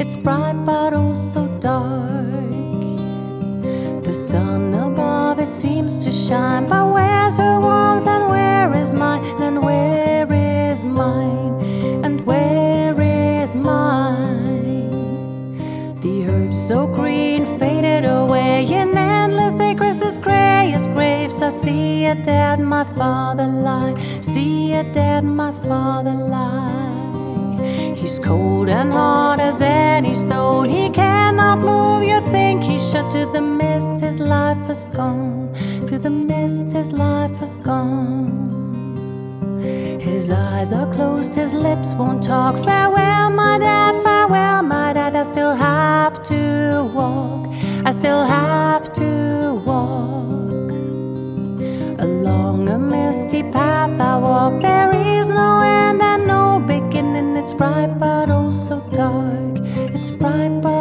It's bright but also dark. The sun above, it seems to shine, but where's her warmth and where is mine? And where is mine? And where is mine? The herbs so green faded away in endless acres as gray as graves. I see a dead my father lie, see a dead my father lie. He's cold and hard as any stone, he cannot move, you think he should. To the mist his life has gone, to the mist his life has gone. His eyes are closed, his lips won't talk. Farewell my dad, farewell my dad. I still have to walk, I still have to walk. Along a misty path I walk, there is no end and no beginning. It's bright but also dark, it's bright but